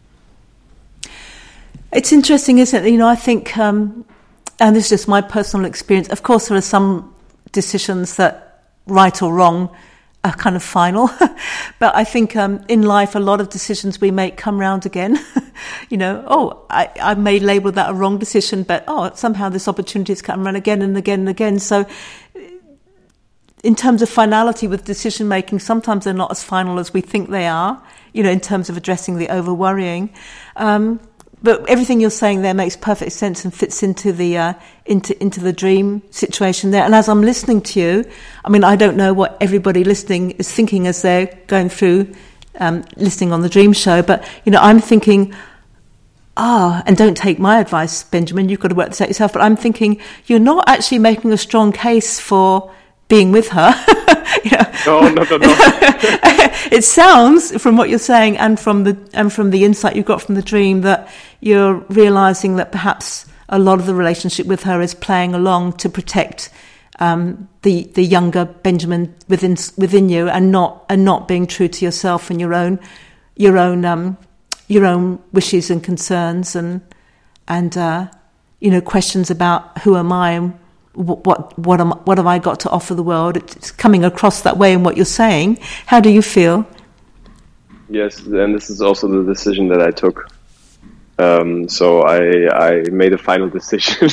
Speaker 1: It's interesting, isn't it? You know, I think, um, and this is just my personal experience, of course there are some decisions that, right or wrong, are kind of final. But I think um, in life, a lot of decisions we make come round again. You know, oh, I, I may label that a wrong decision, but oh, somehow this opportunity has come around again and again and again. So in terms of finality with decision making, sometimes they're not as final as we think they are, you know, in terms of addressing the over worrying. Um, But everything you're saying there makes perfect sense and fits into the uh, into into the dream situation there. And as I'm listening to you, I mean, I don't know what everybody listening is thinking as they're going through um, listening on the Dream Show, but you know, I'm thinking, ah, and don't take my advice, Benjamin. You've got to work this out yourself. But I'm thinking you're not actually making a strong case for being with her. You know?
Speaker 2: No, no, no, no.
Speaker 1: It sounds, from what you're saying and from the and from the insight you got from the dream, that you're realizing that perhaps a lot of the relationship with her is playing along to protect um, the the younger Benjamin within within you, and not and not being true to yourself and your own your own um, your own wishes and concerns and and uh, you know, questions about who am I and what what what, am, what have I got to offer the world. It's coming across that way in what you're saying. How do you feel?
Speaker 2: Yes, and this is also the decision that I took. Um, so I I made a final decision.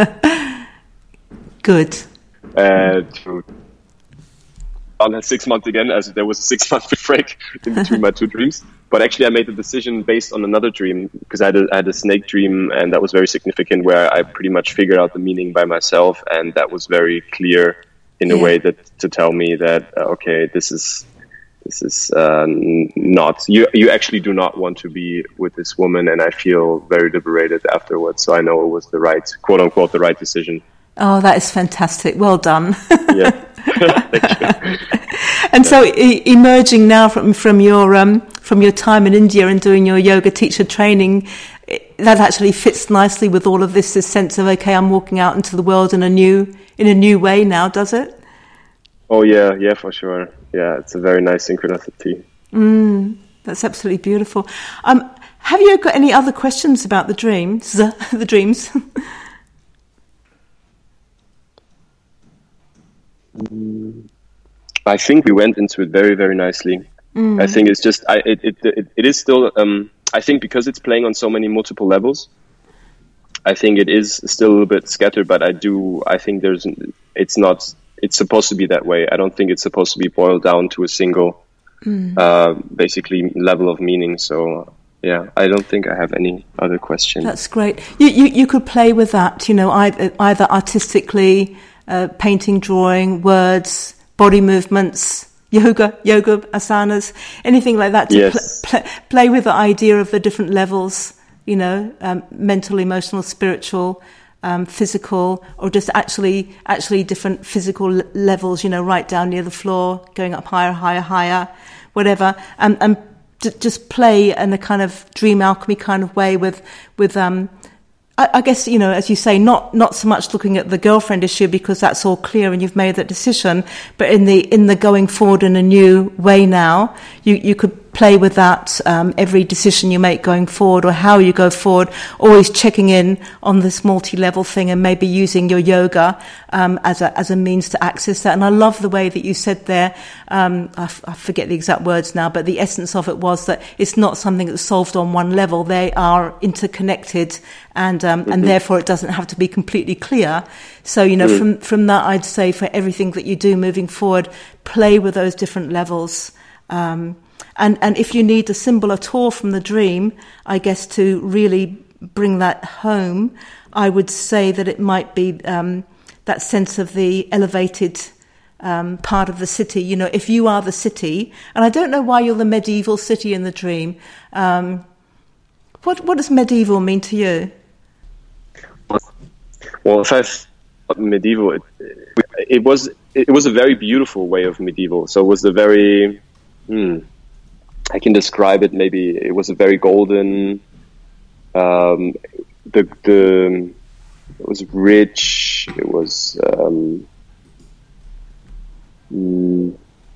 Speaker 1: Good.
Speaker 2: Uh, to on a six months again, as there was a six month break in between my two dreams. But actually, I made the decision based on another dream, because I had, a, I had a snake dream, and that was very significant, where I pretty much figured out the meaning by myself, and that was very clear in yeah. a way that to tell me that uh, okay, this is this is uh, not you. You actually do not want to be with this woman, and I feel very liberated afterwards. So I know it was the right, quote unquote, the right decision.
Speaker 1: Oh, that is fantastic! Well done.
Speaker 2: Yeah. Thank you.
Speaker 1: And so, e- emerging now from from your um, from your time in India and doing your yoga teacher training, it, that actually fits nicely with all of this. This sense of, okay, I'm walking out into the world in a new in a new way now. Does it?
Speaker 2: Oh yeah, yeah, for sure. Yeah, it's a very nice synchronicity.
Speaker 1: Mm, that's absolutely beautiful. Um, have you got any other questions about the dreams? The dreams.
Speaker 2: I think we went into it very, very nicely. Mm. I think it's just, I, it, it, it, it is still, um, I think because it's playing on so many multiple levels, I think it is still a little bit scattered, but I do, I think there's, it's not, it's supposed to be that way. I don't think it's supposed to be boiled down to a single, mm. uh, basically level of meaning. So yeah, I don't think I have any other questions.
Speaker 1: That's great. You, you, you could play with that, you know, either, either artistically, uh, painting, drawing, words, body movements, yoga, yoga, asanas, anything like that to
Speaker 2: yes.
Speaker 1: pl- pl- play with the idea of the different levels, you know, um, mental, emotional, spiritual, um, physical, or just actually, actually different physical l- levels, you know, right down near the floor, going up higher, higher, higher, whatever, and, and d- just play in a kind of dream alchemy kind of way with, with, um, I guess, you know, as you say, not, not so much looking at the girlfriend issue because that's all clear and you've made that decision, but in the in the going forward in a new way now, you, you could play with that um, every decision you make going forward or how you go forward, always checking in on this multi-level thing and maybe using your yoga um, as a as a means to access that. And I love the way that you said there, um, I, f- I forget the exact words now, but the essence of it was that it's not something that's solved on one level. They are interconnected and um, mm-hmm. and therefore it doesn't have to be completely clear. So, you know, mm-hmm. from, from that, I'd say for everything that you do moving forward, play with those different levels. Um, And and if you need a symbol at all from the dream, I guess to really bring that home, I would say that it might be um, that sense of the elevated um, part of the city. You know, if you are the city, and I don't know why you're the medieval city in the dream. Um, what what does medieval mean to you?
Speaker 2: Well, if I thought medieval, it, it was it was a very beautiful way of medieval. So it was a very, hmm, I can describe it. Maybe it was a very golden. Um, the the it was rich. It was um, mm,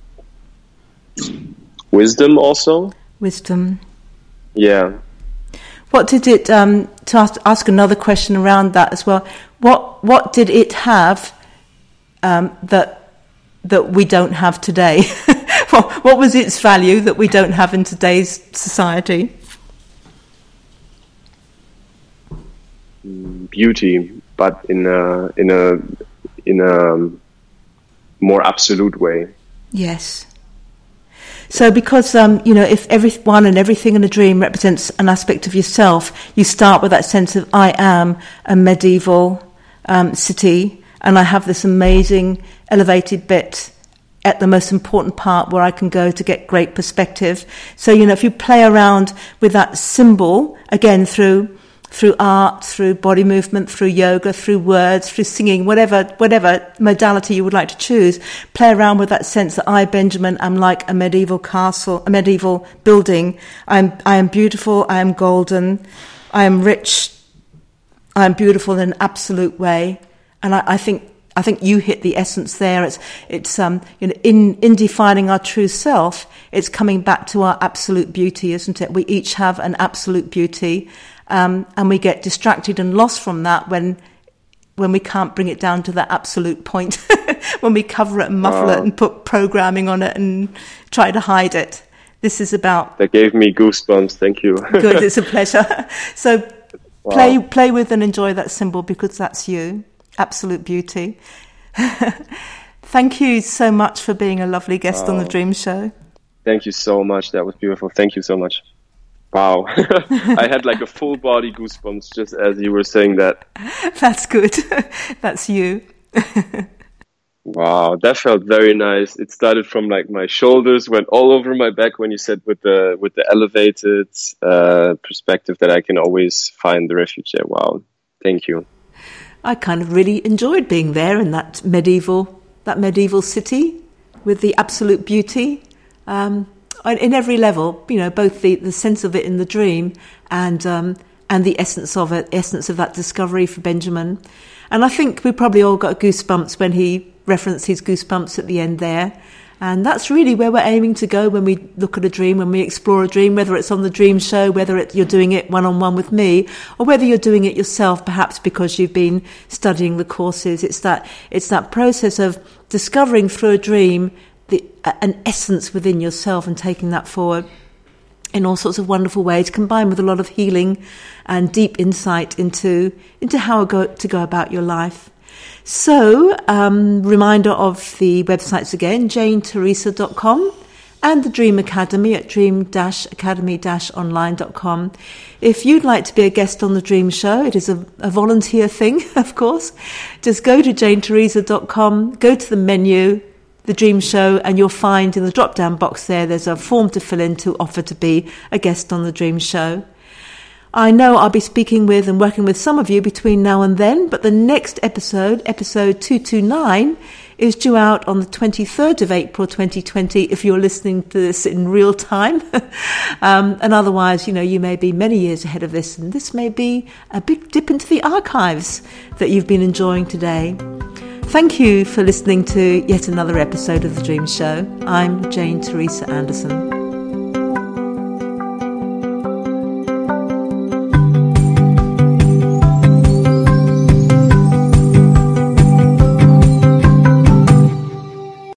Speaker 2: wisdom also.
Speaker 1: Wisdom.
Speaker 2: Yeah.
Speaker 1: What did it? Um, to ask, ask another question around that as well. What what did it have um, that that we don't have today? what, what was its value that we don't have in today's society?
Speaker 2: Beauty, but in a in a in a more absolute way.
Speaker 1: Yes. So because, um, you know, if everyone and everything in a dream represents an aspect of yourself, you start with that sense of, I am a medieval um, city, and I have this amazing elevated bit at the most important part where I can go to get great perspective. So, you know, if you play around with that symbol, again, through through art, through body movement, through yoga, through words, through singing, whatever whatever modality you would like to choose, play around with that sense that I, Benjamin, am like a medieval castle, a medieval building. I am I am beautiful, I am golden, I am rich, I am beautiful in an absolute way. And I, I think I think you hit the essence there. It's it's um you know in in defining our true self, it's coming back to our absolute beauty, isn't it? We each have an absolute beauty. Um, and we get distracted and lost from that when when we can't bring it down to that absolute point, when we cover it and muffle uh, it and put programming on it and try to hide it. This is about...
Speaker 2: That gave me goosebumps, thank you.
Speaker 1: Good, it's a pleasure. So wow. play play with and enjoy that symbol because that's you, absolute beauty. Thank you so much for being a lovely guest wow. on the Dream Show.
Speaker 2: Thank you so much, that was beautiful. Thank you so much. Wow, I had like a full body goosebumps just as you were saying that.
Speaker 1: That's good. That's you.
Speaker 2: Wow, that felt very nice. It started from like my shoulders, went all over my back when you said with the with the elevated uh, perspective that I can always find the refuge there. Wow, thank you.
Speaker 1: I kind of really enjoyed being there in that medieval that medieval city with the absolute beauty. Um, In every level, you know, both the, the sense of it in the dream and um, and the essence of it, essence of that discovery for Benjamin. And I think we probably all got goosebumps when he referenced his goosebumps at the end there. And that's really where we're aiming to go when we look at a dream, when we explore a dream, whether it's on the Dream Show, whether it, you're doing it one-on-one with me, or whether you're doing it yourself, perhaps because you've been studying the courses. It's that it's that process of discovering through a dream The, an essence within yourself and taking that forward in all sorts of wonderful ways, combined with a lot of healing and deep insight into into how go, to go about your life. So, um, reminder of the websites again, jane teresa dot com and the Dream Academy at dream academy online dot com. If you'd like to be a guest on the Dream Show, it is a, a volunteer thing, of course. Just go to jane teresa dot com, go to the menu, the Dream Show, and you'll find in the drop-down box there, there's a form to fill in to offer to be a guest on the Dream Show. I know I'll be speaking with and working with some of you between now and then, but the next episode, episode two twenty-nine, is due out on the twenty-third of April twenty twenty if you're listening to this in real time. um, and otherwise, you know, you may be many years ahead of this, and this may be a big dip into the archives that you've been enjoying today. Thank you for listening to yet another episode of The Dream Show. I'm Jane Teresa Anderson.